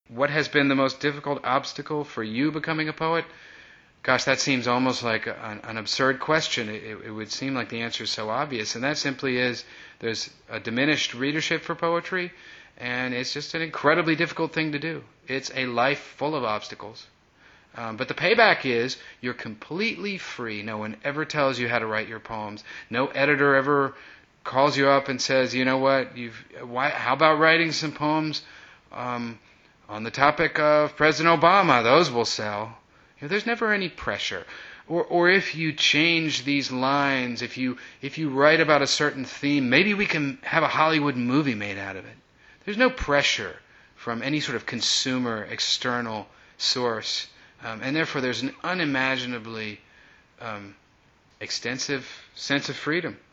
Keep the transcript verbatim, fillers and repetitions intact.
What has been the most difficult obstacle for you becoming a poet? Gosh, that seems almost like an, an absurd question. It, it would seem like the answer is so obvious, and that simply is there's a diminished readership for poetry, and it's just an incredibly difficult thing to do. It's a life full of obstacles. Um, but the payback is you're completely free. No one ever tells you how to write your poems. No editor ever calls you up and says, you know what, you've why, how about writing some poems um, on the topic of President Obama? Those will sell. You know, there's never any pressure. Or, or if you change these lines, if you if you write about a certain theme, maybe we can have a Hollywood movie made out of it. There's no pressure from any sort of consumer external source, um, and therefore there's an unimaginably um, extensive sense of freedom.